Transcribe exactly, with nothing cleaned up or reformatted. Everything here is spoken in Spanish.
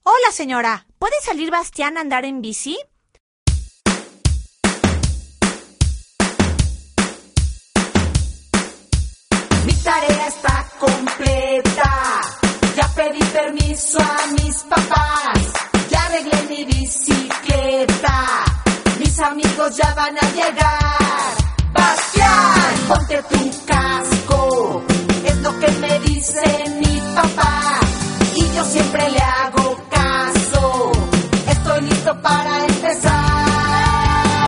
Hola, señora. ¿Puede salir Bastián a andar en bici? Mi tarea está completa. Ya pedí permiso a mis papás. Ya arreglé mi bicicleta. Mis amigos ya van a llegar. Bastián, ponte tu casco. Es lo que me dice mi papá. Y yo siempre le hago